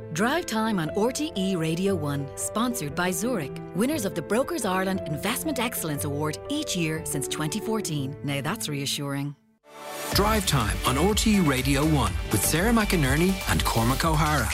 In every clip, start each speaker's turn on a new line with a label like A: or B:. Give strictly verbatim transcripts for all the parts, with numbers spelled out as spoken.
A: Drive Time on R T E Radio one, sponsored by Zurich, winners of the Brokers Ireland Investment Excellence Award each year since twenty fourteen. Now that's reassuring.
B: Drive Time on R T E Radio one with Sarah McInerney and Cormac O'Hara.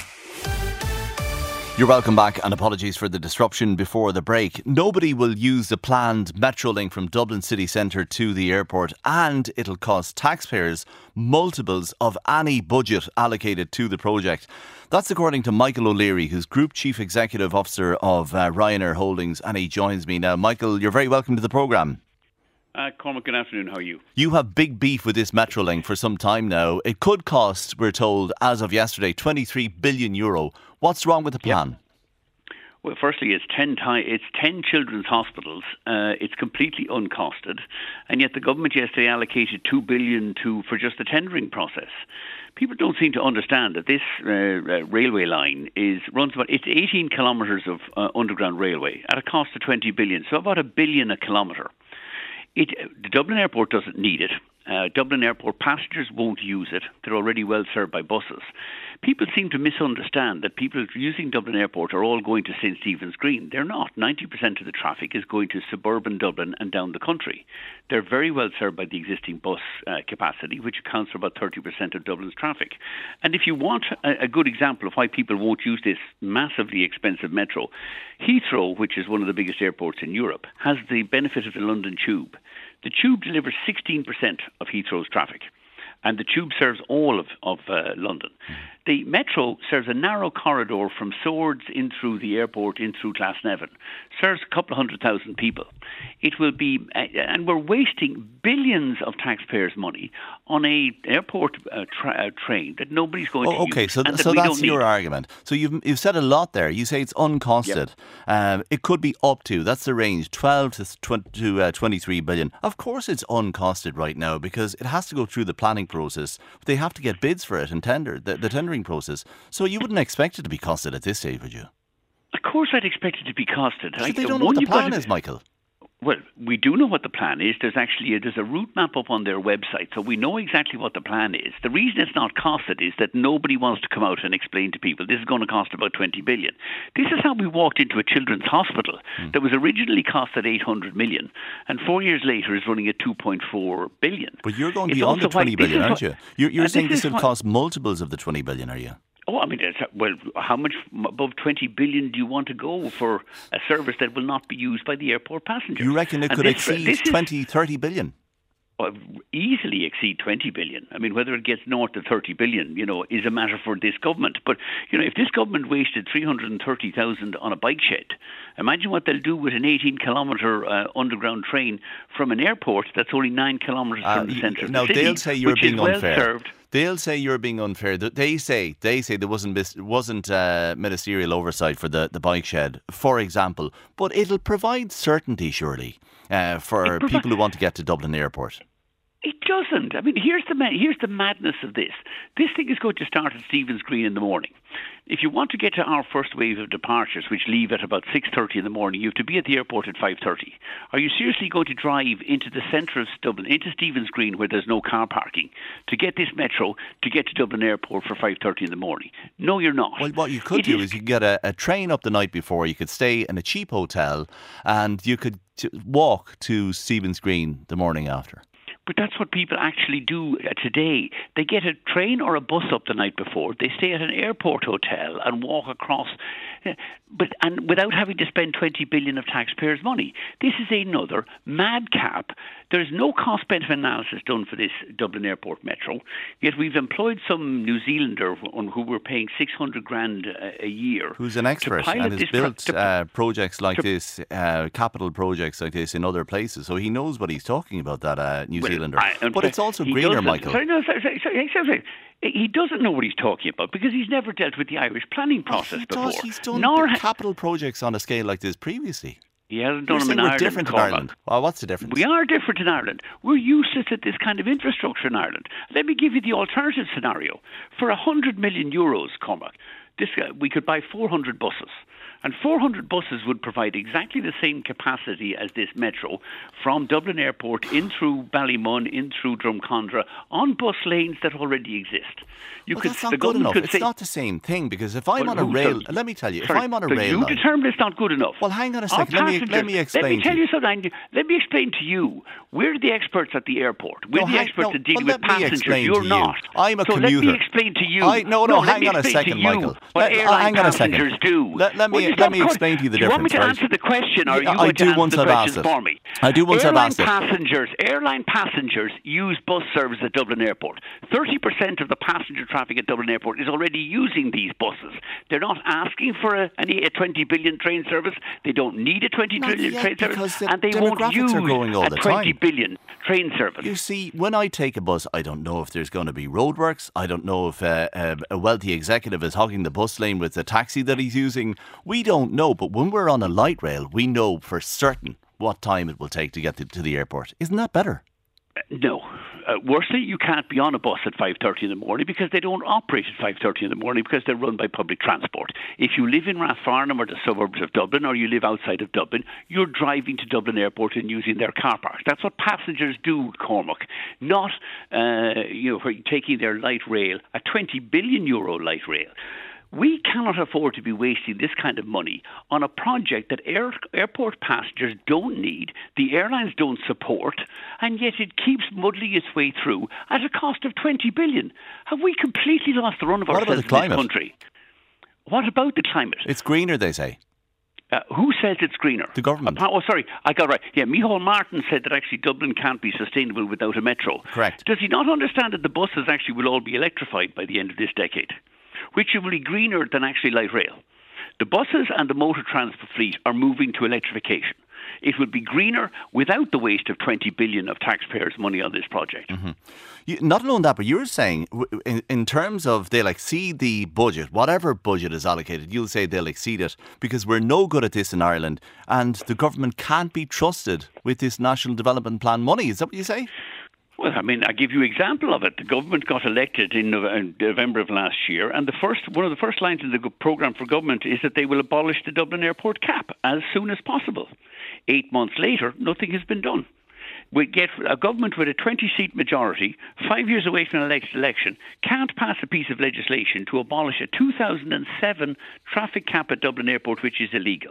C: You're welcome back, and apologies for the disruption before the break. Nobody will use the planned Metrolink from Dublin city centre to the airport, and it'll cost taxpayers multiples of any budget allocated to the project. That's according to Michael O'Leary, who's Group Chief Executive Officer of uh, Ryanair Holdings, and he joins me now. Michael, you're very welcome to the programme.
D: Uh, Cormac, good afternoon. How are you?
C: You have big beef with this Metrolink for some time now. It could cost, we're told, as of yesterday, twenty-three billion euro. What's wrong with the plan?
D: Yep. Well, firstly, it's ten ti- it's ten children's hospitals. Uh, it's completely uncosted, and yet the government yesterday allocated two billion to for just the tendering process. People don't seem to understand that this uh, uh, railway line is runs about it's eighteen kilometres of uh, underground railway at a cost of twenty billion, so about a billion a kilometre. It, the Dublin Airport doesn't need it. Uh, Dublin Airport passengers won't use it. They're already well served by buses. People seem to misunderstand that people using Dublin Airport are all going to St Stephen's Green. They're not. ninety percent of the traffic is going to suburban Dublin and down the country. They're very well served by the existing bus uh, capacity, which accounts for about thirty percent of Dublin's traffic. And if you want a, a good example of why people won't use this massively expensive metro, Heathrow, which is one of the biggest airports in Europe, has the benefit of the London Tube. The Tube delivers sixteen percent of Heathrow's traffic, and the Tube serves all of, of uh, London. The Metro serves a narrow corridor from Swords in through the airport, in through Glasnevin, serves a couple of hundred thousand people. It will be, uh, and we're wasting billions of taxpayers' money on a airport uh, tra- uh, train that nobody's going
C: oh,
D: to
C: okay,
D: use.
C: so,
D: Okay,
C: so
D: that
C: that's your argument. So you've you've said a lot there. You say it's uncosted. Yep. Um, it could be up to, that's the range, twelve to twenty-three billion. Of course it's uncosted right now because it has to go through the planning process. They have to get bids for it and tender, the, the tendering process. So you wouldn't expect it to be costed at this stage, would you?
D: Of course I'd expect it to be costed.
C: So
D: I,
C: they
D: the
C: don't know what the plan
D: to,
C: is, Michael.
D: Well, we do know what the plan is. There's actually a, there's a route map up on their website, so we know exactly what the plan is. The reason it's not costed is that nobody wants to come out and explain to people this is going to cost about twenty billion. This is how we walked into a children's hospital mm. that was originally costed eight hundred million, and four years later is running at two point four billion.
C: But you're going
D: it's
C: beyond the twenty billion, aren't
D: what,
C: you? You're, you're saying
D: this,
C: this will
D: what,
C: cost multiples of the twenty billion, are you?
D: Oh, I mean, well, how much above twenty billion do you want to go for a service that will not be used by the airport passengers?
C: You reckon it
D: and
C: could
D: this,
C: exceed
D: this
C: twenty, thirty billion?
D: Uh, easily exceed twenty billion. I mean, whether it gets north of thirty billion, you know, is a matter for this government. But, you know, if this government wasted three hundred thirty thousand on a bike shed, imagine what they'll do with an eighteen kilometre uh, underground train from an airport that's only nine kilometres
C: uh,
D: from the centre of
C: now
D: the city.
C: Now, they'll say you're
D: which
C: being
D: is well
C: unfair.
D: Served.
C: They'll say you're being unfair. They say they say there wasn't wasn't uh, ministerial oversight for the, the bike shed, for example. But it'll provide certainty, surely, uh, for provi- people who want to get to Dublin Airport.
D: It doesn't. I mean, here's the here's the madness of this. This thing is going to start at Stephen's Green in the morning. If you want to get to our first wave of departures, which leave at about six thirty in the morning, you have to be at the airport at five thirty. Are you seriously going to drive into the centre of Dublin, into Stephen's Green, where there's no car parking, to get this metro to get to Dublin Airport for five thirty in the morning? No, you're not.
C: Well, what you could
D: it
C: do
D: is,
C: is you could get a, a train up the night before. You could stay in a cheap hotel, and you could t- walk to Stephen's Green the morning after.
D: But that's what people actually do today. They get a train or a bus up the night before. They stay at an airport hotel and walk across, but and without having to spend twenty billion of taxpayers' money. This is another madcap. There's no cost-benefit analysis done for this Dublin Airport Metro. Yet we've employed some New Zealander who we're paying six hundred grand a year.
C: Who's an expert and has built pro- uh, projects like to, this, uh, capital projects like this in other places. So he knows what he's talking about, that uh, New
D: well,
C: Zealander.
D: I,
C: but it's also greener, Michael.
D: Sorry, no, sorry, sorry, sorry, sorry, sorry. He doesn't know what he's talking about because he's never dealt with the Irish planning process
C: oh, he
D: before.
C: Does. He's done
D: Nor
C: capital projects on a scale like this previously.
D: He hasn't done
C: You're
D: them in
C: we're
D: Ireland.
C: different in Ireland. Well, what's the difference?
D: We are different in Ireland. We're useless at this kind of infrastructure in Ireland. Let me give you the alternative scenario. For one hundred million euros, Cormac, This uh, we could buy four hundred buses. And four hundred buses would provide exactly the same capacity as this metro from Dublin Airport in through Ballymun, in through Drumcondra, on bus lanes that already exist. You
C: well,
D: could,
C: that's not good enough. It's not the same thing, because if I'm
D: well,
C: on a rail,
D: so,
C: let me tell you,
D: sorry,
C: if I'm on a
D: so
C: rail
D: you
C: line,
D: determine it's not good enough.
C: Well, hang on a second. Let me, let me explain
D: Let me tell
C: to you.
D: you something. Let me explain to you. We're the experts at the airport. We're
C: no,
D: the
C: hang,
D: experts
C: no,
D: at dealing
C: well,
D: with passengers. You're
C: you.
D: not.
C: I'm a
D: so
C: commuter.
D: let me explain to you.
C: I, no, no,
D: no
C: hang on a second, Michael.
D: What
C: let,
D: airline
C: hang on a
D: passengers
C: second.
D: do.
C: Let, let me, let me explain to you the
D: do you
C: difference.
D: Do you want me to
C: right?
D: answer the question, or
C: yeah,
D: are you
C: I
D: going
C: do
D: to answer
C: once
D: the
C: I've
D: questions
C: asked it.
D: for me?
C: I do once
D: airline
C: I've asked
D: passengers, it. Airline passengers use bus service at Dublin Airport. thirty percent of the passenger traffic at Dublin Airport is already using these buses. They're not asking for a, a twenty billion train service. They don't need a twenty
C: Not
D: billion
C: yet,
D: train service.
C: because the
D: and they won't
C: demographics
D: use
C: are growing all
D: a
C: the
D: twenty
C: time.
D: billion train service.
C: You see, when I take a bus, I don't know if there's going to be roadworks. I don't know if uh, uh, a wealthy executive is hogging the bus lane with the taxi that he's using. We don't know. But when we're on a light rail, we know for certain what time it will take to get to, to the airport. Isn't that better?
D: Uh, no. Uh, worstly, you can't be on a bus at five thirty in the morning because they don't operate at five thirty in the morning because they're run by public transport. If you live in Rathfarnham or the suburbs of Dublin, or you live outside of Dublin, you're driving to Dublin Airport and using their car parks. That's what passengers do, Cormac. Not uh, you know, taking their light rail, a twenty billion euro light rail. We cannot afford to be wasting this kind of money on a project that air, airport passengers don't need, the airlines don't support, and yet it keeps muddling its way through at a cost of twenty billion. Have we completely lost the run of
C: what
D: ourselves
C: about the climate?
D: in this country? What about the climate?
C: It's greener, they say.
D: Uh, who says it's greener?
C: The government.
D: Uh, oh, sorry, I got it right. Yeah, Micheál Martin said that actually Dublin can't be sustainable without a metro.
C: Correct.
D: Does he not understand that the buses actually will all be electrified by the end of this decade, which will be greener than actually light rail? The buses and the motor transport fleet are moving to electrification. It would be greener without the waste of twenty billion of taxpayers' money on this project.
C: Mm-hmm. You, not alone that, but you're saying in, in terms of they'll exceed the budget, whatever budget is allocated, you'll say they'll exceed it because we're no good at this in Ireland and the government can't be trusted with this National Development Plan money. Is that what you say?
D: Well, I mean, I give you an example of it. The government got elected in November of last year, and the first one of the first lines in the programme for government is that they will abolish the Dublin Airport cap as soon as possible. Eight months later, nothing has been done. We get a government with a twenty-seat majority, five years away from an elected election, can't pass a piece of legislation to abolish a two thousand seven traffic cap at Dublin Airport, which is illegal.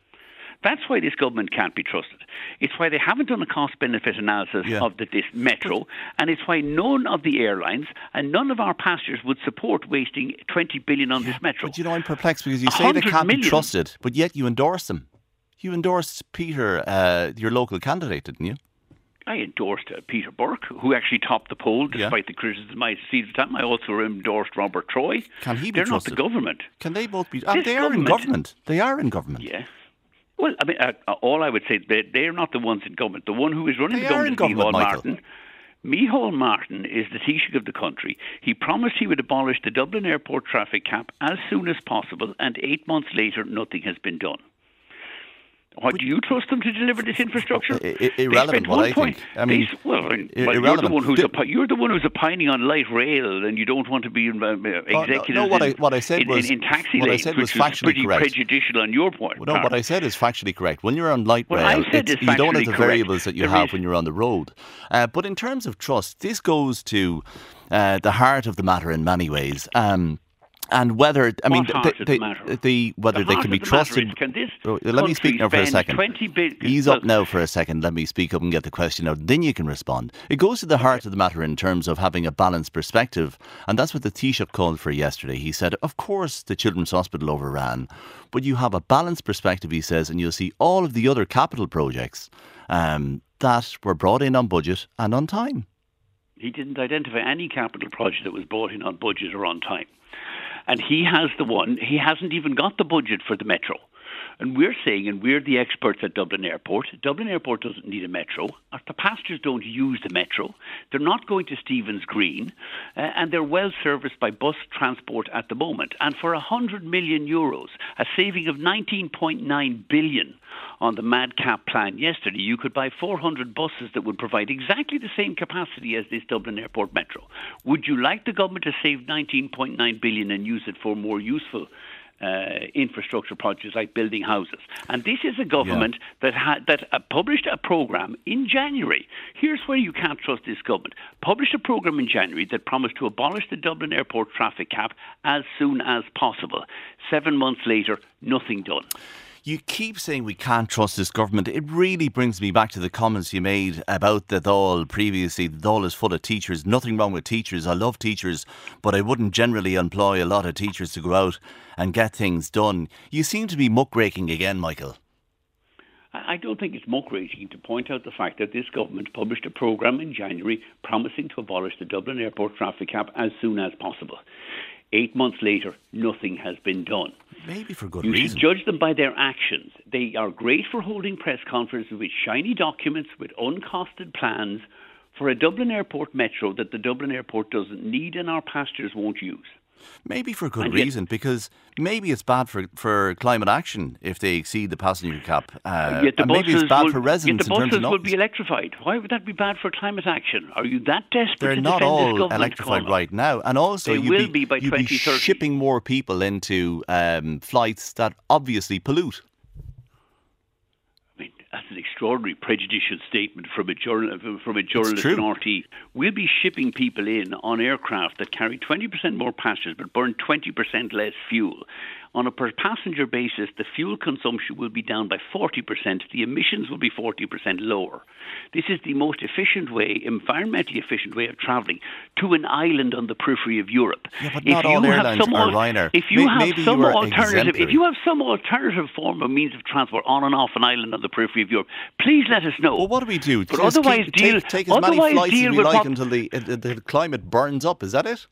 D: That's why this government can't be trusted. It's why they haven't done a cost-benefit analysis
C: yeah.
D: of the, this metro, and it's why none of the airlines and none of our passengers would support wasting twenty billion on
C: yeah,
D: this metro.
C: But you know, I'm perplexed because you say they can't
D: million.
C: be trusted, but yet you endorse them. You endorsed Peter, uh, your local candidate, didn't you?
D: I endorsed uh, Peter Burke, who actually topped the poll despite
C: yeah.
D: the criticism I received at the time. I also endorsed Robert Troy.
C: Can he be
D: They're
C: trusted?
D: not the government.
C: Can they both be? Uh,
D: This
C: they are in
D: government-
C: government. They are in government.
D: Yeah. Well, I mean, uh, all I would say, they, they're not the ones in government. The one who is running
C: They
D: the
C: are
D: government
C: in
D: is
C: government,
D: Micheál
C: Michael.
D: Martin. Micheál Martin is the Taoiseach of the country. He promised he would abolish the Dublin Airport traffic cap as soon as possible, and eight months later, nothing has been done. What, do you trust them to deliver this infrastructure?
C: I, I, irrelevant, what I think. I mean,
D: they, well, well,
C: irrelevant.
D: You're the one who's
C: the,
D: opi- you're the one who's opining on light rail, and you don't want to be uh, executives
C: no, no, what
D: in,
C: I, what I said
D: in,
C: was,
D: in, in taxi
C: what
D: lanes,
C: I said was
D: which is
C: factually
D: pretty
C: correct.
D: prejudicial on your point.
C: Well, no, what I said is factually correct. When you're on light
D: What
C: rail,
D: I said
C: it's,
D: is
C: you don't have
D: factually
C: the
D: correct.
C: variables that you
D: There
C: have
D: is-
C: when you're on the road. Uh, but in terms of trust, this goes to uh, the heart of the matter in many ways. Um, And whether, I mean,
D: heart
C: the,
D: of
C: the,
D: the matter?
C: the whether
D: The
C: they
D: heart
C: can be
D: of the matter
C: trusted.
D: is, can this
C: Oh, let me speak
D: country
C: now for a
D: spend
C: second.
D: twenty billion
C: Ease
D: well,
C: up now for a second. Let me speak up and get the question out. Then you can respond. It goes to the heart of the matter in terms of having a balanced perspective. And that's what the Taoiseach called for yesterday. He said, of course, the Children's Hospital overran, but you have a balanced perspective, he says, and you'll see all of the other capital projects um, that were brought in on budget and on time.
D: He didn't identify any capital project that was brought in on budget or on time. And he has the one, he hasn't even got the budget for the metro. And we're saying, and we're the experts at Dublin Airport, Dublin Airport doesn't need a metro. The passengers don't use the metro. They're not going to Stephen's Green. Uh, and they're well serviced by bus transport at the moment. And for one hundred million euros, a saving of nineteen point nine billion on the Madcap plan yesterday, you could buy four hundred buses that would provide exactly the same capacity as this Dublin Airport Metro. Would you like the government to save nineteen point nine billion dollars and use it for more useful Uh, infrastructure projects like building houses? And this is a government yeah. that had that uh, published a programme in January. Here's where you can't trust this government. Published a programme in January that promised to abolish the Dublin Airport traffic cap as soon as possible. Seven months later, nothing done.
C: You keep saying we can't trust this government. It really brings me back to the comments you made about the Dáil previously. The Dáil is full of teachers. Nothing wrong with teachers. I love teachers, but I wouldn't generally employ a lot of teachers to go out and get things done. You seem to be muckraking again, Michael.
D: I don't think it's muckraking to point out the fact that this government published a programme in January promising to abolish the Dublin Airport traffic cap as soon as possible. Eight months later, nothing has been done.
C: Maybe for good
D: you
C: reason.
D: You should judge them by their actions. They are great for holding press conferences with shiny documents, with uncosted plans for a Dublin Airport Metro that the Dublin Airport doesn't need and our passengers won't use.
C: Maybe for good yet, reason, because maybe it's bad for, for climate action if they exceed the passenger cap. Uh,
D: yet the
C: and maybe it's bad
D: will,
C: for residents.
D: Yet the
C: in terms
D: buses
C: of
D: will be electrified. Why would that be bad for climate action? Are you that desperate
C: They're
D: to
C: not
D: defend
C: all
D: this government,
C: electrified
D: Colin?
C: right now. And also,
D: they
C: you'd
D: will
C: be,
D: be by
C: you'd
D: twenty thirty.
C: Be shipping more people into um, flights that obviously pollute.
D: That's an extraordinary prejudicial statement from a, journal, from a journalist in R T. We'll be shipping people in on aircraft that carry twenty percent more passengers but burn twenty percent less fuel. On a per passenger basis, the fuel consumption will be down by forty percent. The emissions will be forty percent lower. This is the most efficient way, environmentally efficient way of travelling to an island on the periphery of Europe.
C: Yeah, but not all airlines are Ryanair.
D: If you have
C: Maybe
D: some
C: you are
D: alternative,
C: exemplary.
D: if you have some alternative form of means of transport on and off an island on the periphery of Europe, please let us know.
C: Well, what do we do?
D: But
C: Just
D: otherwise,
C: keep,
D: deal.
C: Take, take as many
D: otherwise
C: flights
D: deal
C: as we
D: with
C: like
D: what,
C: until the, the, the climate burns up. Is that it?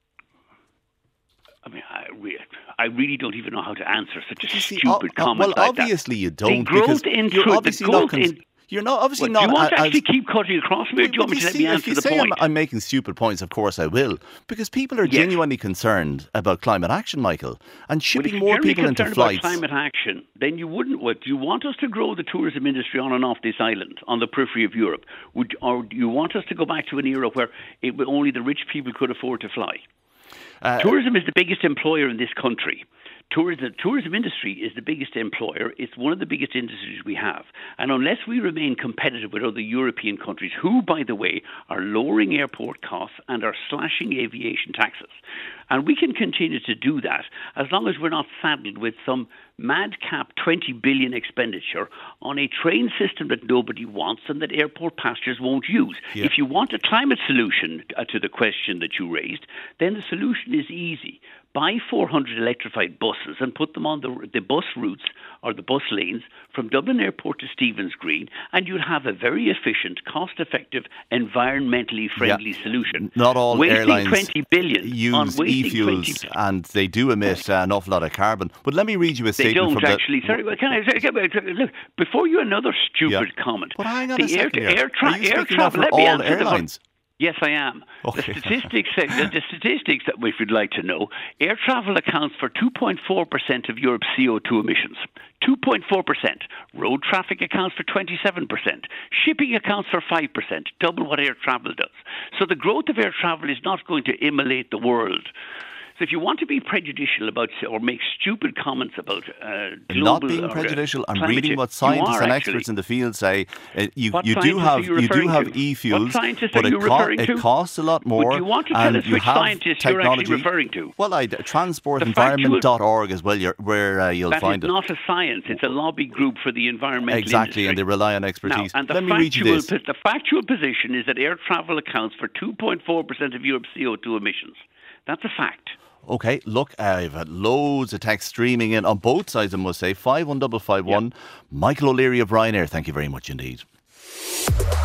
D: I mean, I, re- I really don't even know how to answer such a
C: see,
D: stupid
C: uh, uh,
D: comment
C: well,
D: like that.
C: Well, obviously you don't.
D: The growth
C: because
D: in
C: you're
D: truth,
C: obviously
D: the
C: not.
D: growth
C: Cons-
D: in,
C: you're not obviously
D: well,
C: not.
D: Do you want to
C: as,
D: actually keep cutting across me, or do you want me to let
C: see,
D: me
C: if
D: answer
C: you
D: the
C: say
D: point?
C: I'm, I'm making stupid points, of course I will, because people are
D: yes.
C: genuinely concerned about climate action, Michael, and shipping
D: well,
C: more people into flights.
D: About climate action, then you wouldn't. What do you want us to grow the tourism industry on and off this island, on the periphery of Europe? Would or do you want us to go back to an era where it, only the rich people could afford to fly? Uh, tourism is the biggest employer in this country. Tourism, the tourism industry is the biggest employer. It's one of the biggest industries we have. And unless we remain competitive with other European countries, who, by the way, are lowering airport costs and are slashing aviation taxes, and we can continue to do that as long as we're not saddled with some madcap twenty billion expenditure on a train system that nobody wants and that airport passengers won't use. Yeah. If you want a climate solution to the question that you raised, then the solution is easy. Buy four hundred electrified buses and put them on the, the bus routes or the bus lanes from Dublin Airport to Stephen's Green, and you'll have a very efficient, cost-effective, environmentally friendly yeah. solution.
C: Not all
D: wasting
C: airlines
D: twenty billion
C: use e-fuels, and they do emit uh, an awful lot of carbon. But let me read you a statement
D: they don't
C: from the...
D: actually. Sorry, can I say, look, before you another stupid
C: yeah.
D: comment.
C: But hang on
D: the
C: a second
D: air,
C: here.
D: air, tra-
C: Are you
D: air
C: speaking
D: travel,
C: for all airlines?
D: Yes, I am.
C: Okay.
D: The statistics, say, the, the statistics that if you'd like to know, air travel accounts for two point four percent of Europe's C O two emissions. two point four percent. Road traffic accounts for twenty-seven percent. Shipping accounts for five percent, double what air travel does. So the growth of air travel is not going to immolate the world. So if you want to be prejudicial about or make stupid comments about uh, global...
C: Not being
D: or,
C: prejudicial.
D: uh,
C: I'm reading what scientists and experts
D: actually.
C: in the field say. Uh, you
D: What
C: you do have
D: you,
C: you do have
D: to?
C: e-fuels,
D: what scientists
C: but
D: are you
C: it, co-
D: referring
C: it
D: to?
C: costs a lot more.
D: Would you want to tell
C: and
D: us
C: you
D: which
C: have
D: scientists
C: technology.
D: you're actually referring to?
C: Well, I, transport
D: The
C: environment dot org as well, you're, where uh, you'll
D: that
C: find
D: is
C: it.
D: not a science. It's a lobby group for the environmental
C: Exactly,
D: industry.
C: and they rely on expertise.
D: Now, and the
C: Let me read you this.
D: The factual position is that air travel accounts for two point four percent of Europe's C O two emissions. That's a fact.
C: Okay, look, I've had loads of text streaming in on both sides, I must say. five one five five one. Yep. Michael O'Leary of Ryanair, thank you very much indeed.